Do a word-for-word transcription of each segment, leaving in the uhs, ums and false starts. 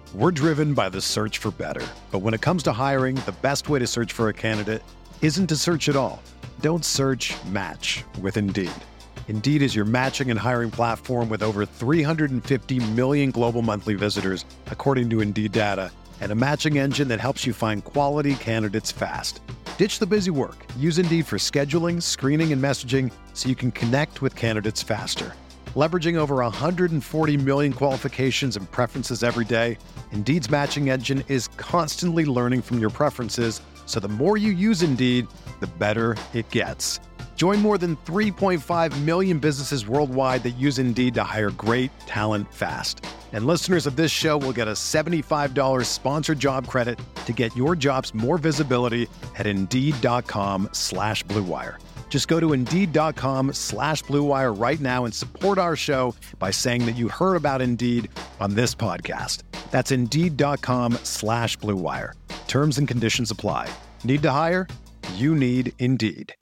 We're driven by the search for better. But when it comes to hiring, the best way to search for a candidate isn't to search at all. Don't search, match with Indeed. Indeed is your matching and hiring platform with over three hundred fifty million global monthly visitors, according to Indeed data, and a matching engine that helps you find quality candidates fast. Ditch the busy work. Use Indeed for scheduling, screening, and messaging so you can connect with candidates faster. Leveraging over one hundred forty million qualifications and preferences every day, Indeed's matching engine is constantly learning from your preferences, so the more you use Indeed, the better it gets. Join more than three point five million businesses worldwide that use Indeed to hire great talent fast. And listeners of this show will get a seventy-five dollars sponsored job credit to get your jobs more visibility at Indeed.com slash Blue Wire. Just go to Indeed.com slash Blue Wire right now and support our show by saying that you heard about Indeed on this podcast. That's Indeed.com slash Blue Wire. Terms and conditions apply. Need to hire? You need Indeed.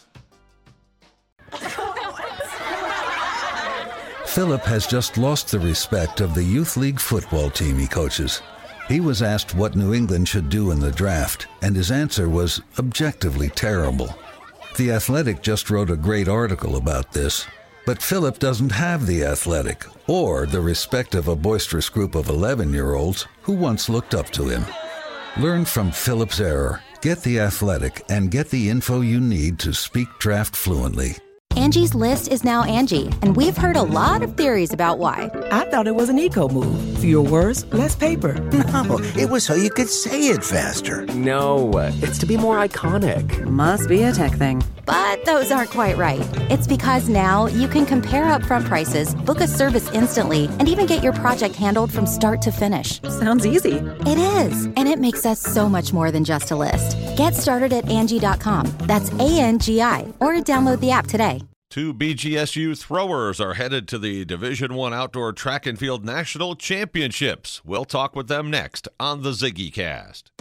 Philip has just lost the respect of the youth league football team he coaches. He was asked what New England should do in the draft, and his answer was objectively terrible. The Athletic just wrote a great article about this, but Philip doesn't have The Athletic or the respect of a boisterous group of eleven-year-olds who once looked up to him. Learn from Philip's error. Get The Athletic and get the info you need to speak draft fluently. Angie's List is now Angie, and we've heard a lot of theories about why. I thought it was an eco move. Fewer words, less paper. No, it was so you could say it faster. No, it's to be more iconic. Must be a tech thing. But those aren't quite right. It's because now you can compare upfront prices, book a service instantly, and even get your project handled from start to finish. Sounds easy. It is, and it makes us so much more than just a list. Get started at Angie dot com. That's A N G I, or download the app today. Two B G S U throwers are headed to the Division I Outdoor Track and Field National Championships. We'll talk with them next on the Ziggy Cast.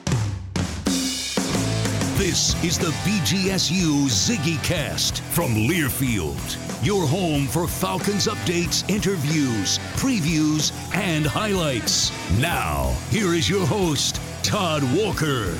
This is the B G S U Ziggy Cast from Learfield, your home for Falcons updates, interviews, previews, and highlights. Now, here is your host, Todd Walker.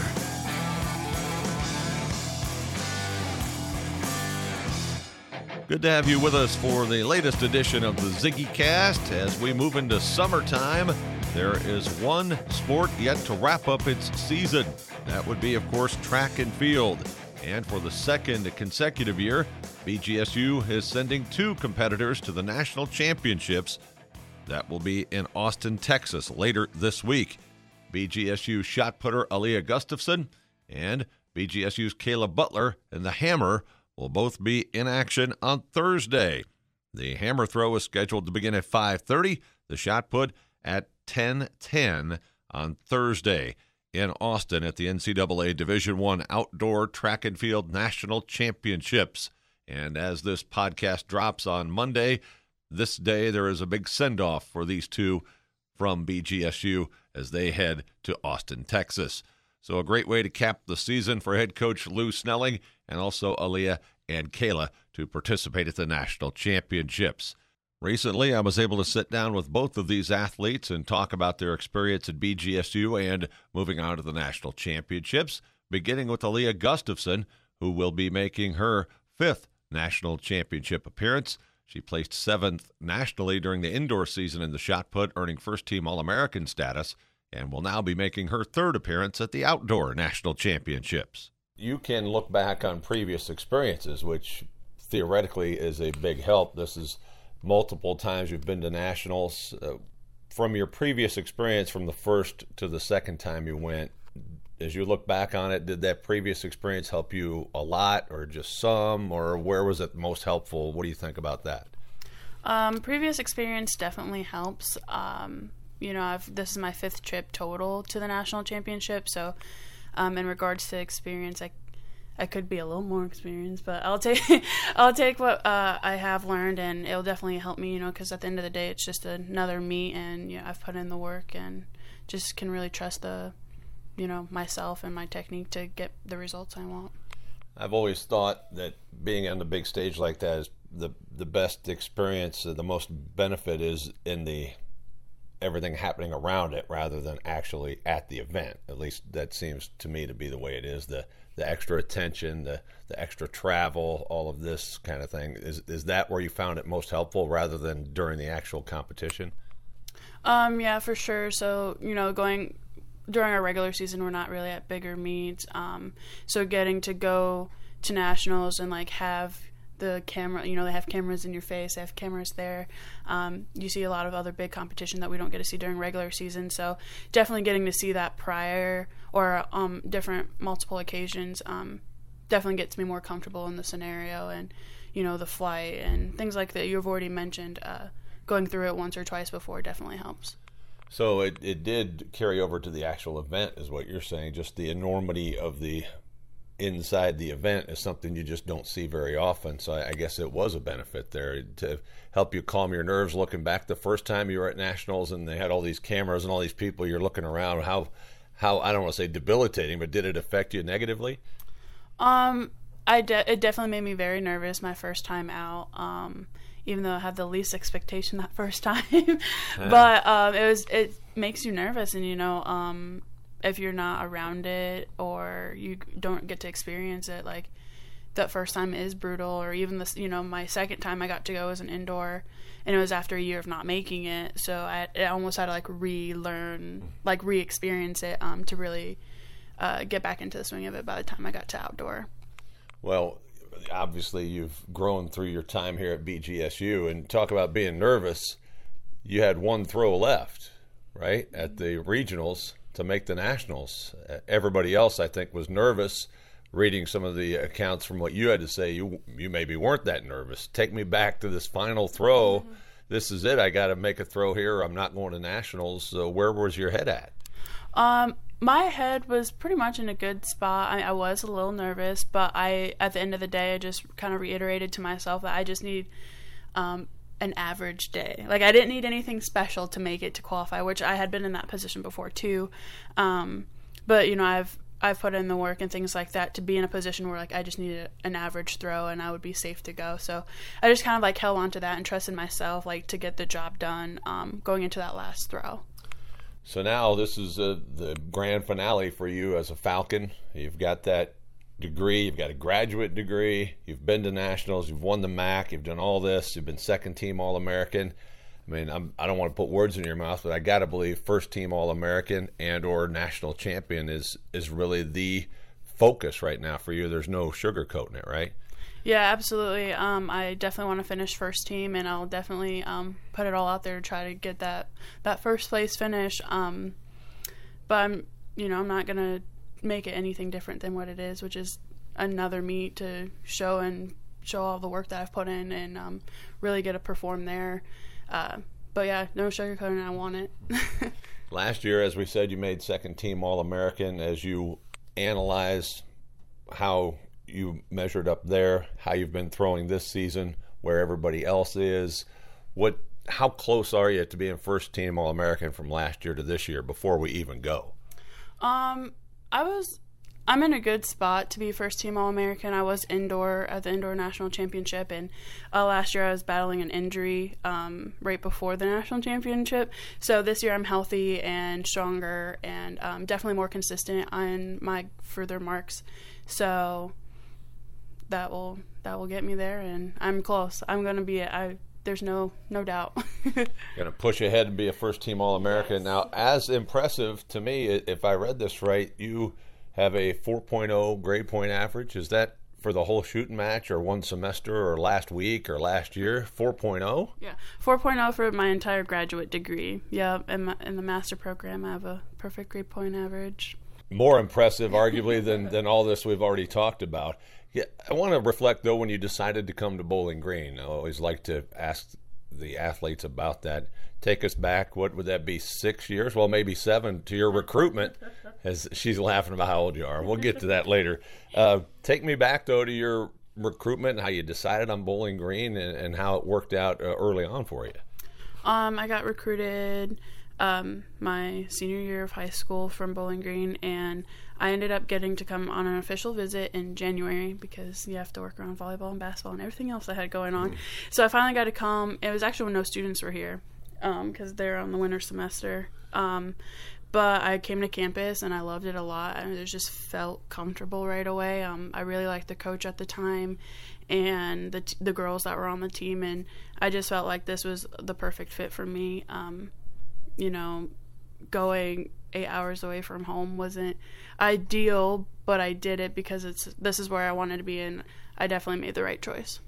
Good to have you with us for the latest edition of the Ziggy Cast. As we move into summertime, there is one sport yet to wrap up its season. That would be, of course, track and field. And for the second consecutive year, B G S U is sending two competitors to the national championships. That will be in Austin, Texas, later this week. B G S U shot putter Aaliyah Gustafson and B G S U's Kayla Butler and the Hammer will both be in action on Thursday. The hammer throw is scheduled to begin at five thirty, the shot put at ten ten on Thursday in Austin at the N C double A Division I Outdoor Track and Field National Championships. And as this podcast drops on Monday, this day there is a big send-off for these two from B G S U as they head to Austin, Texas. So a great way to cap the season for head coach Lou Snelling and also Aaliyah and Kayla to participate at the national championships. Recently, I was able to sit down with both of these athletes and talk about their experience at B G S U and moving on to the national championships, beginning with Aaliyah Gustafson, who will be making her fifth national championship appearance. She placed seventh nationally during the indoor season in the shot put, earning first-team All-American status, and will now be making her third appearance at the outdoor national championships. You can look back on previous experiences, which theoretically is a big help. This is multiple times you've been to nationals. Uh, from your previous experience from the first to the second time you went, as you look back on it, did that previous experience help you a lot or just some, or where was it most helpful? What do you think about that? Um, previous experience definitely helps. Um, you know, I've, this is my fifth trip total to the national championship, so um, in regards to experience, I I could be a little more experienced, but I'll take I'll take what uh, I have learned, and it'll definitely help me, you know, because at the end of the day, it's just another meet, and you know, I've put in the work and just can really trust the, you know, myself and my technique to get the results I want. I've always thought that being on the big stage like that is the the best experience, uh, the most benefit is in the everything happening around it rather than actually at the event. At least that seems to me to be the way it is. The the extra attention, the the extra travel, all of this kind of thing. Is is that where you found it most helpful rather than during the actual competition? Um, yeah, for sure. So, you know, going during our regular season, we're not really at bigger meets. Um, so getting to go to nationals and like have the camera, you know, they have cameras in your face, they have cameras there. Um, you see a lot of other big competition that we don't get to see during regular season. So definitely getting to see that prior or um, different multiple occasions um, definitely gets me more comfortable in the scenario and, you know, the flight and things like that you've already mentioned. Uh, going through it once or twice before definitely helps. So it, it did carry over to the actual event is what you're saying. Just the enormity of the inside the event is something you just don't see very often. So I guess it was a benefit there to help you calm your nerves looking back the first time you were at nationals and they had all these cameras and all these people, you're looking around. How, how I don't want to say debilitating, but did it affect you negatively? Um, I de- it definitely made me very nervous my first time out. Um, even though I had the least expectation that first time, but um, it was it makes you nervous, and you know, um, if you're not around it or you don't get to experience it, like that first time is brutal. Or even this, you know, my second time I got to go was an indoor, and it was after a year of not making it, so I, I almost had to like relearn, like re-experience it um, to really uh, get back into the swing of it by the time I got to outdoor. Well, obviously you've grown through your time here at B G S U, and talk about being nervous. You had one throw left, right, at the regionals to make the nationals. Everybody else, I think, was nervous. Reading some of the accounts from what you had to say, you you maybe weren't that nervous. Take me back to this final throw. Mm-hmm. This is it. I got to make a throw here. I'm not going to nationals. So where was your head at? Um, my head was pretty much in a good spot. I, I was a little nervous, but I, at the end of the day, I just kind of reiterated to myself that I just need um, an average day. Like, I didn't need anything special to make it to qualify, which I had been in that position before too. Um, but you know, I've I've put in the work and things like that to be in a position where like I just needed an average throw and I would be safe to go. So I just kind of like held on to that and trusted myself, like, to get the job done um, going into that last throw. So now this is uh, the grand finale for you as a Falcon. You've got that degree. You've got a graduate degree. You've been to nationals. You've won the M A C. You've done all this. You've been second-team All-American. I mean, I'm, I don't want to put words in your mouth, but I got to believe first-team All-American and or national champion is is really the focus right now for you. There's no sugarcoating it, right? Yeah, absolutely. Um, I definitely want to finish first team, and I'll definitely um, put it all out there to try to get that, that first place finish. Um, but I'm, you know, I'm not gonna make it anything different than what it is, which is another meet to show and show all the work that I've put in, and um, really get to perform there. Uh, but yeah, no sugarcoating. I want it. Last year, as we said, you made second team All-American. As you analyze how you measured up there, how you've been throwing this season, where everybody else is, what, how close are you to being first team All-American from last year to this year before we even go? Um, I was, I'm in a good spot to be first team All-American. I was indoor at the Indoor National Championship, and uh, last year I was battling an injury um, right before the National Championship. So this year I'm healthy and stronger and um, definitely more consistent on my further marks. So that will that will get me there, and I'm close. I'm going to be it. I There's no no doubt. Going to push ahead and be a first-team All-American. Yes. Now, as impressive to me, if I read this right, you have a four point oh grade point average. Is that for the whole shooting match or one semester or last week or last year? four point oh? Yeah, four point oh for my entire graduate degree. Yeah, in, my, in the master program, I have a perfect grade point average. More impressive, arguably, than, than all this we've already talked about. Yeah, I want to reflect, though, when you decided to come to Bowling Green. I always like to ask the athletes about that. Take us back, what would that be, six years? Well, maybe seven to your recruitment, as she's laughing about how old you are. We'll get to that later. Uh, take me back, though, to your recruitment, how you decided on Bowling Green, and, and how it worked out uh, early on for you. Um, I got recruited um, my senior year of high school from Bowling Green, and I ended up getting to come on an official visit in January because you have to work around volleyball and basketball and everything else I had going on. Mm. So I finally got to come. It was actually when no students were here. because um, they're on the winter semester. Um, but I came to campus and I loved it a lot. And it just felt comfortable right away. Um, I really liked the coach at the time and the t- the girls that were on the team, and I just felt like this was the perfect fit for me. Um, you know, going eight hours away from home wasn't ideal, but I did it because it's this is where I wanted to be, and I definitely made the right choice.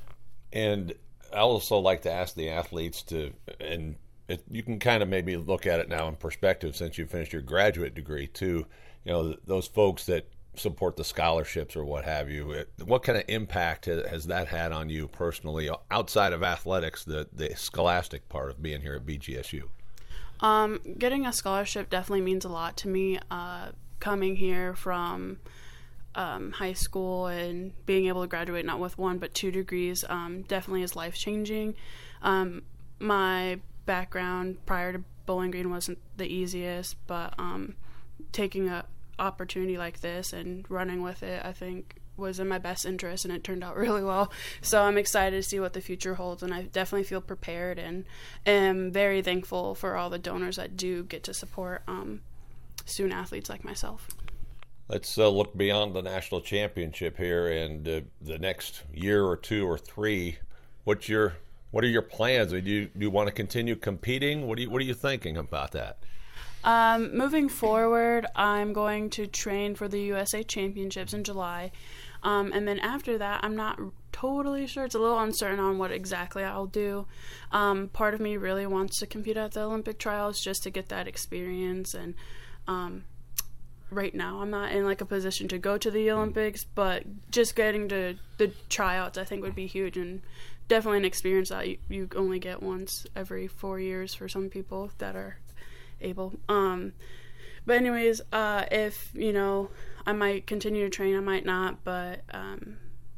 And I also like to ask the athletes to, and it, you can kind of maybe look at it now in perspective since you finished your graduate degree too, you know, those folks that support the scholarships or what have you, it, what kind of impact has that had on you personally outside of athletics, the, the scholastic part of being here at B G S U? Um, getting a scholarship definitely means a lot to me. Uh, coming here from um, high school and being able to graduate not with one but two degrees um, definitely is life-changing. Um, my background prior to Bowling Green wasn't the easiest, but um, taking a opportunity like this and running with it, I think, was in my best interest, and it turned out really well. So I'm excited to see what the future holds, and I definitely feel prepared and am very thankful for all the donors that do get to support um, student athletes like myself. Let's uh, look beyond the national championship here and uh, the next year or two or three. What's your what are your plans? Do you, do you want to continue competing? What do you what are you thinking about that? Um, moving forward, I'm going to train for the U S A Championships in July. Um, and then after that, I'm not totally sure. It's a little uncertain on what exactly I'll do. Um, part of me really wants to compete at the Olympic trials just to get that experience. And um, right now, I'm not in like a position to go to the Olympics, but just getting to the tryouts, I think, would be huge and definitely an experience that you, you only get once every four years for some people that are able. Um, but anyways, uh, if, you know, I might continue to train, I might not, but um,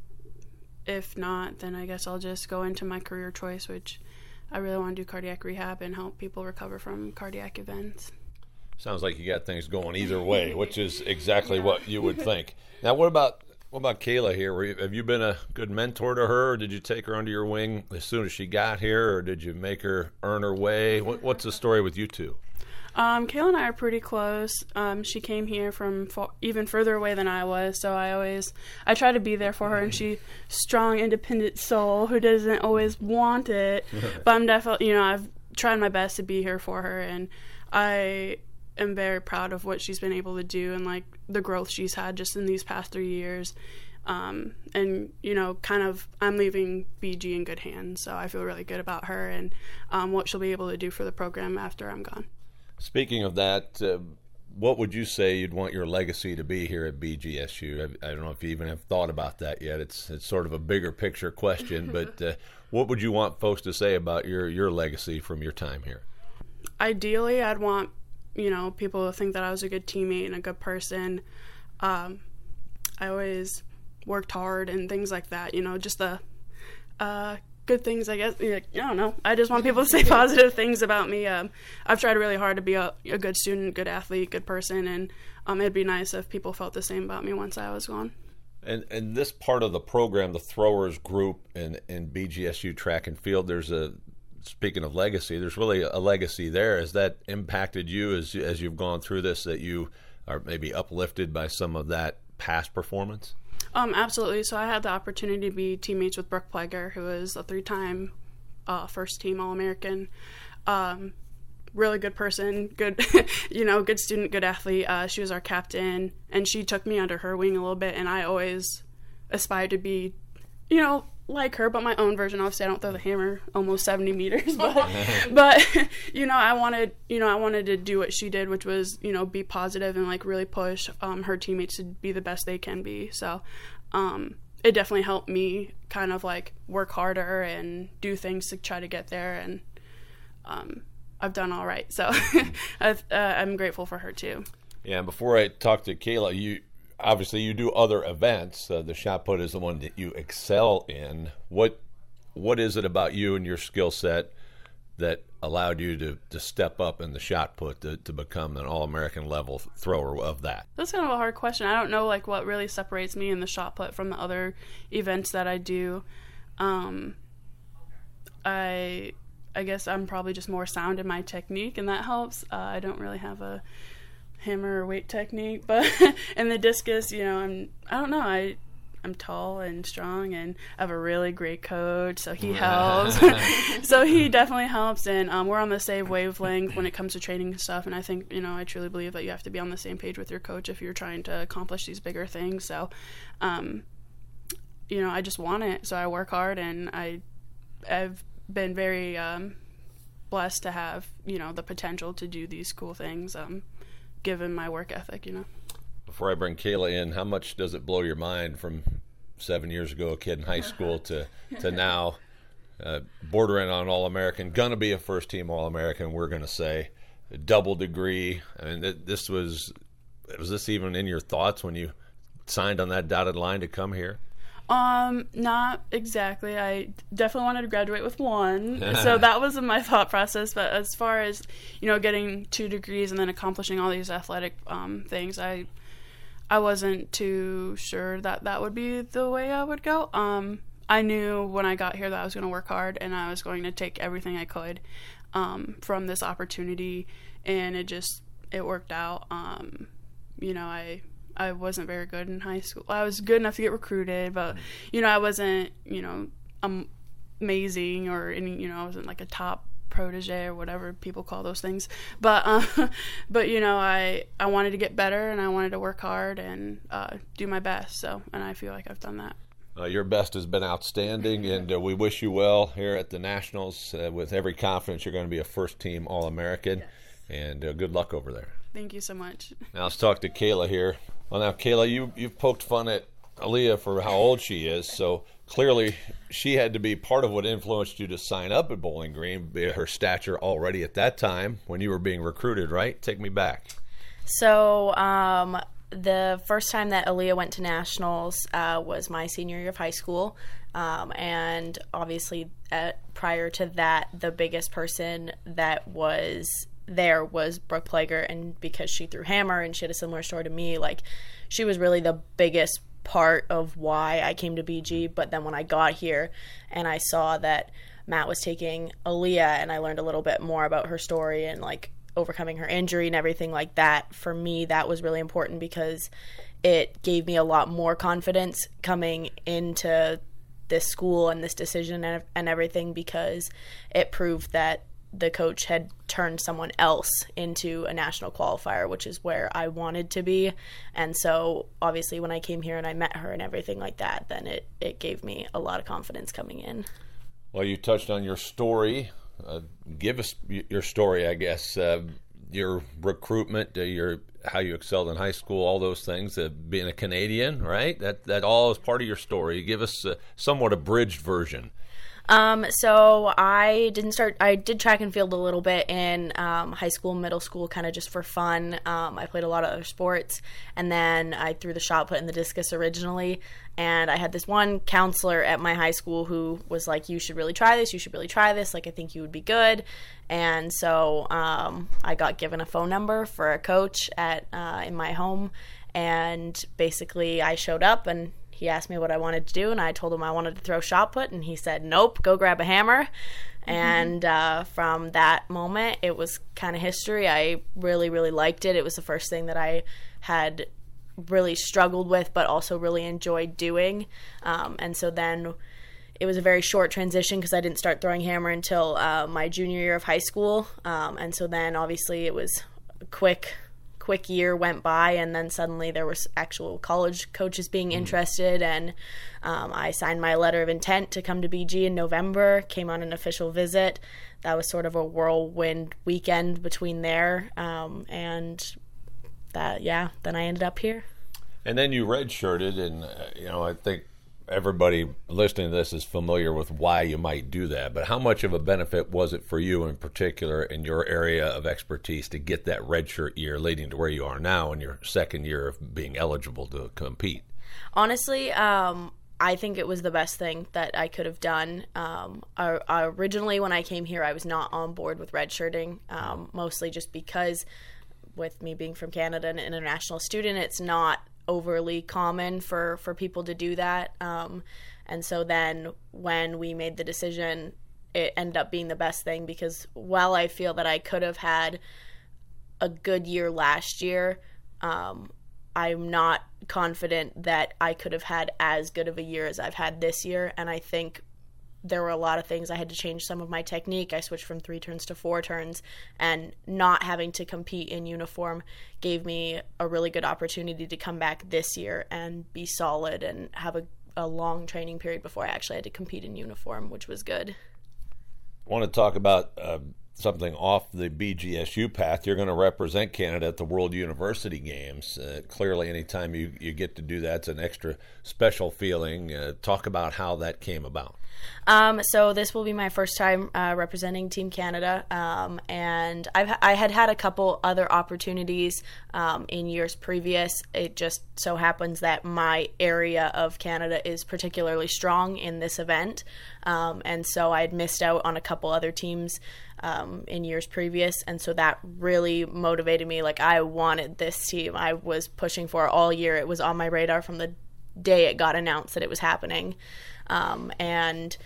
if not, then I guess I'll just go into my career choice, which I really want to do cardiac rehab and help people recover from cardiac events. Sounds like you got things going either way, which is exactly yeah. what you would think. Now, what about what about Kayla here? Were you, have you been a good mentor to her, or did you take her under your wing as soon as she got here, or did you make her earn her way? What, what's the story with you two? Um, Kayla and I are pretty close. Um, she came here from fo- even further away than I was, so I always, I try to be there for her, and she's strong, independent soul who doesn't always want it, but I'm definitely, you know, I've tried my best to be here for her, and I am very proud of what she's been able to do and, like, the growth she's had just in these past three years. Um, and, you know, kind of, I'm leaving B G in good hands, so I feel really good about her and um, what she'll be able to do for the program after I'm gone. Speaking of that, uh, what would you say you'd want your legacy to be here at B G S U? I, I don't know if you even have thought about that yet. It's it's sort of a bigger picture question, but uh, what would you want folks to say about your, your legacy from your time here? Ideally, I'd want, you know, people to think that I was a good teammate and a good person. Um, I always worked hard and things like that, you know, just the uh, good things, I guess. I don't know. I just want people to say positive things about me. Um, I've tried really hard to be a, a good student, good athlete, good person, and um, it'd be nice if people felt the same about me once I was gone. And and this part of the program, the throwers group in, in B G S U track and field, there's a, speaking of legacy, there's really a legacy there. Has that impacted you as as you've gone through this, that you are maybe uplifted by some of that past performance? Um, absolutely. So I had the opportunity to be teammates with Brooke Pleger, who is a three-time uh, first-team All-American. Um, really good person, good, you know, good student, good athlete. Uh, she was our captain, and she took me under her wing a little bit, and I always aspired to be, you know, like her, but my own version. Obviously, I don't throw the hammer almost seventy meters, but, but you know, I wanted, you know, I wanted to do what she did, which was, you know, be positive and like really push um, her teammates to be the best they can be. So, um, it definitely helped me kind of like work harder and do things to try to get there, and um, I've done all right. So, I've, uh, I'm grateful for her too. Yeah. And before I talk to Kayla, you. Obviously, you do other events. Uh, the shot put is the one that you excel in. What What is it about you and your skill set that allowed you to, to step up in the shot put to, to become an All-American level thrower of that? That's kind of a hard question. I don't know like what really separates me in the shot put from the other events that I do. Um, I I guess I'm probably just more sound in my technique, and that helps. Uh, I don't really have a hammer or weight technique, but in the discus, you know, I'm, I don't know, I, I'm tall and strong, and I have a really great coach, so he helps. So he definitely helps, and um, we're on the same wavelength when it comes to training and stuff, and I think, you know, I truly believe that you have to be on the same page with your coach if you're trying to accomplish these bigger things. So, um, you know, I just want it, so I work hard, and I, I've been very um, blessed to have, you know, the potential to do these cool things, um, given my work ethic, you know. Before I bring Kayla in, how much does it blow your mind from seven years ago, a kid in high school, to to now, uh, bordering on All-American, gonna be a first-team All-American, we're gonna say, a double degree? I mean, th- this was, was this even in your thoughts when you signed on that dotted line to come here? Um, not exactly. I definitely wanted to graduate with one, so that was in my thought process. But as far as, you know, getting two degrees and then accomplishing all these athletic um, things, I I wasn't too sure that that would be the way I would go. Um, I knew when I got here that I was going to work hard and I was going to take everything I could um, from this opportunity, and it just it worked out. Um, you know, I. I wasn't very good in high school. I was good enough to get recruited, but, you know, I wasn't, you know, um, amazing or any, you know, I wasn't like a top protege or whatever people call those things. But, uh, but you know, I, I wanted to get better, and I wanted to work hard and uh, do my best. So, and I feel like I've done that. Uh, your best has been outstanding, and uh, we wish you well here at the Nationals. Uh, with every confidence, you're going to be a first-team All-American, yes. and uh, good luck over there. Thank you so much. Now let's talk to Kayla here. Well, now, Kayla, you, you've poked fun at Aaliyah for how old she is, so clearly she had to be part of what influenced you to sign up at Bowling Green, be her stature already at that time when you were being recruited, right? Take me back. So um, the first time that Aaliyah went to Nationals uh, was my senior year of high school, um, and obviously at, prior to that, the biggest person that was there was Brooke Plager, and because she threw hammer and she had a similar story to me, like, she was really the biggest part of why I came to B G. But then when I got here and I saw that Matt was taking Aaliyah, and I learned a little bit more about her story and like overcoming her injury and everything like that, for me that was really important because it gave me a lot more confidence coming into this school and this decision and, and everything, because it proved that the coach had turned someone else into a national qualifier, which is where I wanted to be. And so obviously when I came here and I met her and everything like that, then it, it gave me a lot of confidence coming in. Well, you touched on your story. Uh, give us your story, I guess. Uh, your recruitment, uh, your how you excelled in high school, all those things. Uh, being a Canadian, right? That that all is part of your story. Give us a somewhat abridged version. Um, so I didn't start, I did track and field a little bit in um, high school, middle school, kind of just for fun. Um, I played a lot of other sports, and then I threw the shot put and the discus originally. And I had this one counselor at my high school who was like, you should really try this, you should really try this, like, I think you would be good. And so um, I got given a phone number for a coach at uh, in my home, and basically I showed up and he asked me what I wanted to do, and I told him I wanted to throw shot put, and he said, nope, go grab a hammer. Mm-hmm. And uh, from that moment, it was kind of history. I really, really liked it. It was the first thing that I had really struggled with, but also really enjoyed doing. Um, and so then it was a very short transition because I didn't start throwing hammer until uh, my junior year of high school. Um, and so then obviously it was a quick quick year went by, and then suddenly there was actual college coaches being interested, and um, I signed my letter of intent to come to B G in November, came on an official visit. That was sort of a whirlwind weekend between there, um, and that, yeah, then I ended up here. And then you redshirted, and, uh, you know, I think everybody listening to this is familiar with why you might do that, but how much of a benefit was it for you in particular in your area of expertise to get that redshirt year leading to where you are now in your second year of being eligible to compete? Honestly, um, I think it was the best thing that I could have done. Um, I, I originally, when I came here, I was not on board with redshirting, um, mostly just because with me being from Canada and an international student, it's not overly common for, for people to do that. Um, and so then when we made the decision it ended up being the best thing, because while I feel that I could have had a good year last year, um, I'm not confident that I could have had as good of a year as I've had this year. And I think there were a lot of things. I had to change some of my technique. I switched from three turns to four turns, and not having to compete in uniform gave me a really good opportunity to come back this year and be solid and have a, a long training period before I actually had to compete in uniform, which was good. I want to talk about uh, something off the B G S U path. You're going to represent Canada at the World University Games. Uh, clearly, anytime you, you get to do that, it's an extra special feeling. Uh, talk about how that came about. Um, so this will be my first time uh, representing Team Canada, um, and I've I had had a couple other opportunities um, in years previous. It just so happens that my area of Canada is particularly strong in this event, um, and so I had missed out on a couple other teams um, in years previous, and so that really motivated me. Like, I wanted this team. I was pushing for it all year. It was on my radar from the day it got announced that it was happening. Um, and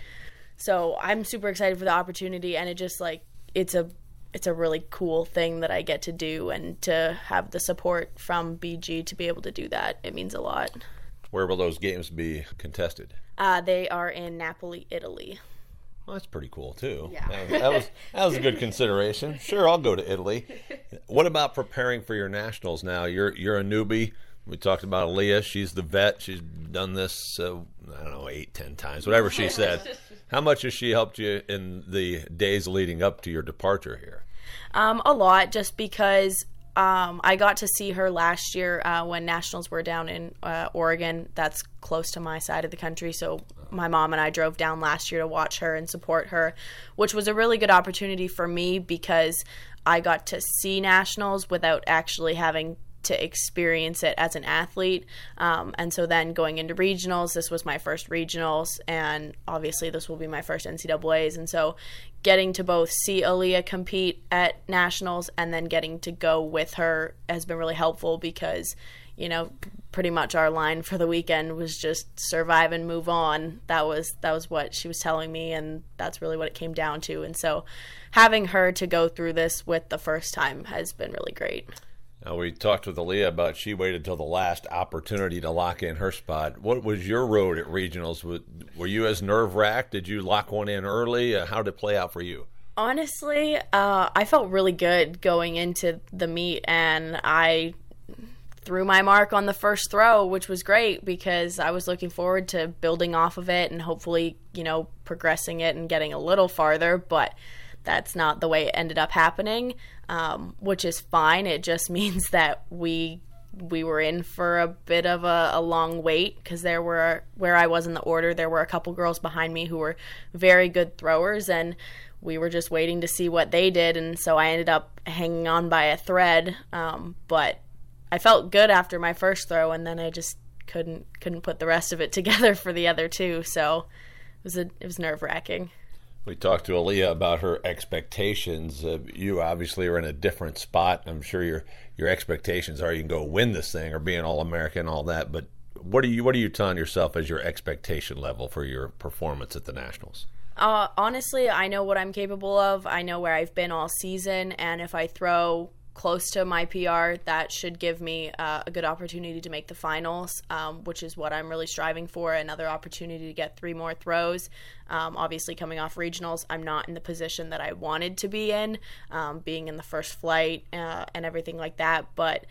so I'm super excited for the opportunity, and it just like, it's a, it's a really cool thing that I get to do, and to have the support from B G to be able to do that, it means a lot. Where will those games be contested? Uh, they are in Napoli, Italy. Well, that's pretty cool too. Yeah. That, that was that was a good consideration. Sure, I'll go to Italy. What about preparing for your nationals now? You're you're a newbie. We talked about Aaliyah. She's the vet. She's done this, uh, I don't know, eight, ten times, whatever she said. How much has she helped you in the days leading up to your departure here? Um, a lot, just because um, I got to see her last year uh, when nationals were down in uh, Oregon. That's close to my side of the country, so my mom and I drove down last year to watch her and support her, which was a really good opportunity for me, because I got to see nationals without actually having to experience it as an athlete. Um, and so then going into regionals, this was my first regionals, and obviously this will be my first N C double A's. And so getting to both see Aaliyah compete at nationals and then getting to go with her has been really helpful, because, you know, pretty much our line for the weekend was just survive and move on. That was, that was what she was telling me, and that's really what it came down to. And so having her to go through this with the first time has been really great. Now, we talked with Aaliyah about she waited till the last opportunity to lock in her spot. What was your road at regionals? Were you as nerve-wracked? Did you lock one in early? Uh, how did it play out for you? Honestly, uh, I felt really good going into the meet, and I threw my mark on the first throw, which was great, because I was looking forward to building off of it and hopefully, you know, progressing it and getting a little farther, but that's not the way it ended up happening, um, which is fine. It just means that we we were in for a bit of a, a long wait, because there were, where I was in the order, there were a couple girls behind me who were very good throwers, and we were just waiting to see what they did, and so I ended up hanging on by a thread, um, but I felt good after my first throw, and then I just couldn't couldn't put the rest of it together for the other two, so it was a, it was nerve-wracking. We talked to Aaliyah about her expectations. Uh, you obviously are in a different spot. I'm sure your your expectations are you can go win this thing or be an All-American and all that. But what are you what are you telling yourself as your expectation level for your performance at the Nationals? Uh, honestly, I know what I'm capable of. I know where I've been all season, and if I throw close to my P R, that should give me uh, a good opportunity to make the finals, um, which is what I'm really striving for, another opportunity to get three more throws. Um, obviously, coming off regionals, I'm not in the position that I wanted to be in, um, being in the first flight uh, and everything like that, but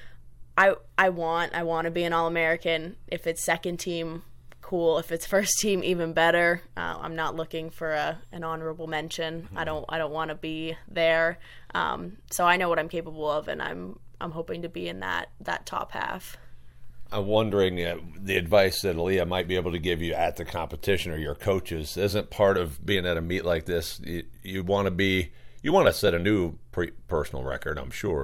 I I want I want to be an All-American. If it's second team, cool. If it's first team, even better. Uh, I'm not looking for a, an honorable mention. Mm-hmm. I don't I don't want to be there. Um, so I know what I'm capable of, and I'm I'm hoping to be in that that top half. I'm wondering uh, the advice that Aaliyah might be able to give you at the competition, or your coaches, isn't part of being at a meet like this. You, you want to be you want to set a new pre- personal record, I'm sure, but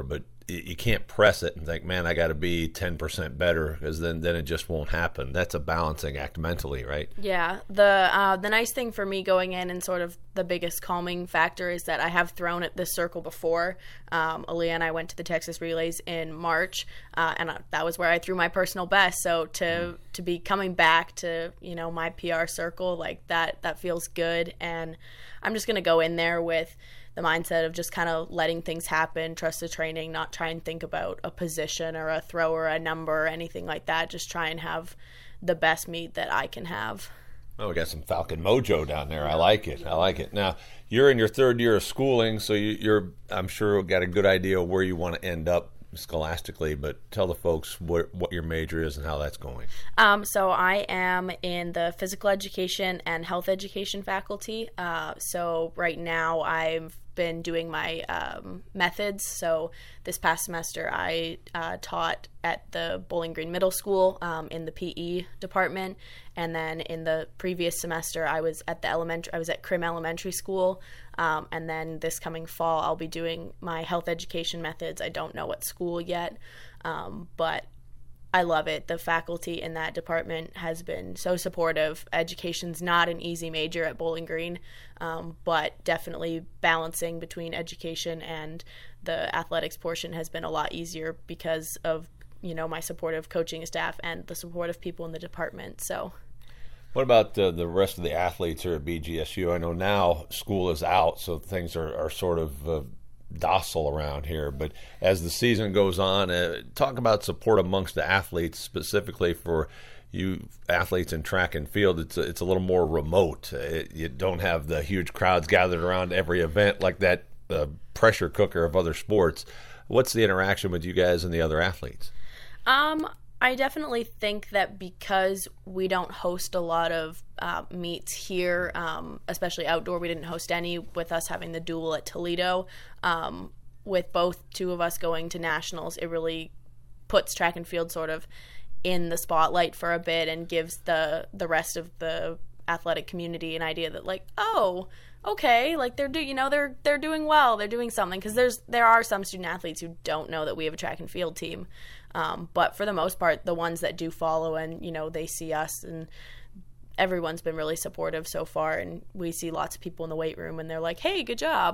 you can't press it and think, man, I got to be ten percent better, because then, then it just won't happen. That's a balancing act mentally, right? Yeah. The uh, the nice thing for me going in, and sort of the biggest calming factor, is that I have thrown at this circle before. Um, Aaliyah and I went to the Texas Relays in March, uh, and that was where I threw my personal best. So to mm. to be coming back to, you know, my P R circle, like that, that feels good. And I'm just going to go in there with the mindset of just kind of letting things happen, trust the training, not try and think about a position or a throw or a number or anything like that. Just try and have the best meet that I can have. Oh, we got some Falcon mojo down there. I like it. I like it. Now, you're in your third year of schooling, so you, you're, I'm sure, got a good idea of where you want to end up scholastically, but tell the folks what, what your major is and how that's going. Um, so I am in the physical education and health education faculty. Uh, so right now I've been doing my um, methods. So this past semester I uh, taught at the Bowling Green Middle School um, in the P E department, and then in the previous semester I was at the elementary. I was at Crim Elementary School, um, and then this coming fall I'll be doing my health education methods. I don't know what school yet, um, but I love it. The faculty in that department has been so supportive. Education's not an easy major at Bowling Green, um, but definitely balancing between education and the athletics portion has been a lot easier because of, you know, my supportive coaching staff and the supportive people in the department. So, what about uh, the rest of the athletes here at B G S U? I know now school is out, so things are, are sort of uh, docile around here, but as the season goes on, uh, talk about support amongst the athletes, specifically for you athletes in track and field. It's a, it's a little more remote. It, you don't have the huge crowds gathered around every event like that uh, pressure cooker of other sports. What's the interaction with you guys and the other athletes? Um, I definitely think that because we don't host a lot of uh, meets here, um, especially outdoor, we didn't host any with us having the duel at Toledo. Um, with both two of us going to nationals, it really puts track and field sort of in the spotlight for a bit and gives the the rest of the athletic community an idea that, like, oh, okay, like they're do you know they're they're doing well, they're doing something, because there's there are some student athletes who don't know that we have a track and field team. Um, but for the most part, the ones that do follow and, you know, they see us, and everyone's been really supportive so far. And we see lots of people in the weight room and they're like, hey, good job.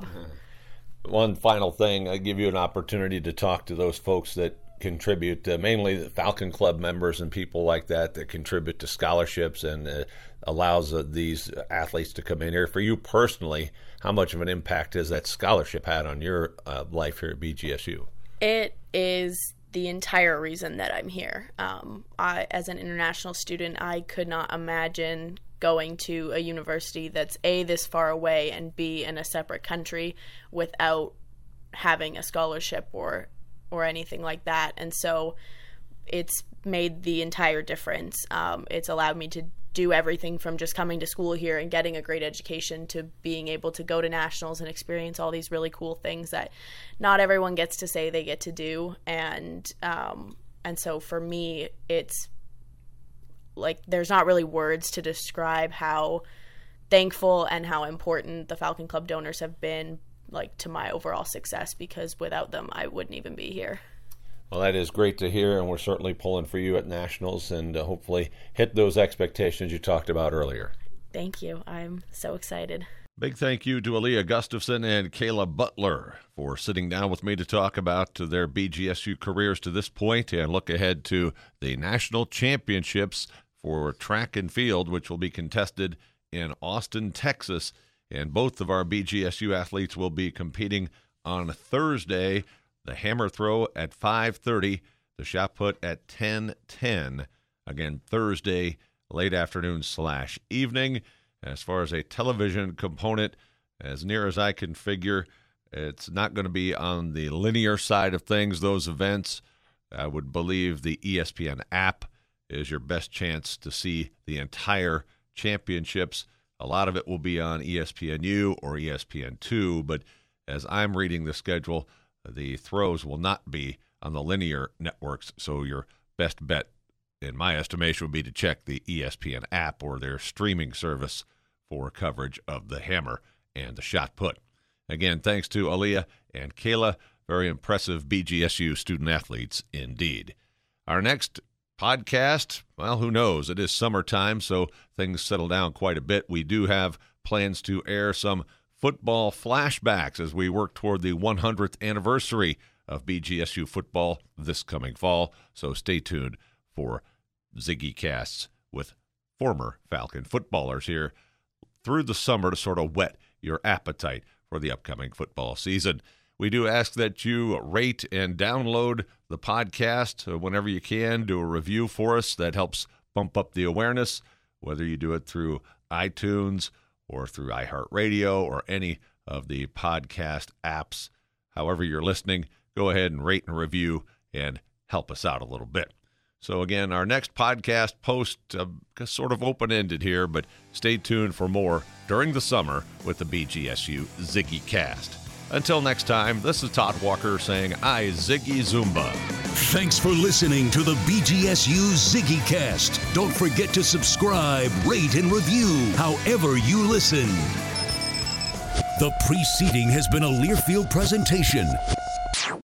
One final thing, I give you an opportunity to talk to those folks that contribute, uh, mainly the Falcon Club members and people like that that contribute to scholarships and uh, allows uh, these athletes to come in here. For you personally, how much of an impact has that scholarship had on your uh, life here at B G S U? It is the entire reason that I'm here. Um, I, as an international student, I could not imagine going to a university that's A, this far away, and B, in a separate country without having a scholarship or or anything like that. And so it's made the entire difference. Um, it's allowed me to do everything from just coming to school here and getting a great education to being able to go to nationals and experience all these really cool things that not everyone gets to say they get to do. And um, and so for me, it's like there's not really words to describe how thankful and how important the Falcon Club donors have been, like, to my overall success, because without them I wouldn't even be here. Well, that is great to hear, and we're certainly pulling for you at nationals and uh, hopefully hit those expectations you talked about earlier. Thank you. I'm so excited. Big thank you to Aaliyah Gustafson and Kayla Butler for sitting down with me to talk about their B G S U careers to this point and look ahead to the national championships for track and field, which will be contested in Austin, Texas. And both of our B G S U athletes will be competing on Thursday. The hammer throw at five thirty, the shot put at ten ten. Again, Thursday, late afternoon slash evening. As far as a television component, as near as I can figure, it's not going to be on the linear side of things, those events. I would believe the E S P N app is your best chance to see the entire championships. A lot of it will be on E S P N U or E S P N two, but as I'm reading the schedule, the throws will not be on the linear networks, so your best bet, in my estimation, would be to check the E S P N app or their streaming service for coverage of the hammer and the shot put. Again, thanks to Aaliyah and Kayla very impressive B G S U student athletes indeed. Our next podcast, well, who knows? It is summertime, so things settle down quite a bit. We do have plans to air some football flashbacks as we work toward the one hundredth anniversary of B G S U football this coming fall. So stay tuned for Ziggy Casts with former Falcon footballers here through the summer to sort of whet your appetite for the upcoming football season. We do ask that you rate and download the podcast whenever you can. Do a review for us. That helps bump up the awareness, whether you do it through iTunes or through iHeartRadio or any of the podcast apps. However you're listening, go ahead and rate and review and help us out a little bit. So again, our next podcast post uh, sort of open-ended here, but stay tuned for more during the summer with the B G S U Ziggy Cast. Until next time, this is Todd Walker saying, I Ziggy Zumba. Thanks for listening to the B G S U Ziggy Cast. Don't forget to subscribe, rate, and review however you listen. The preceding has been a Learfield presentation.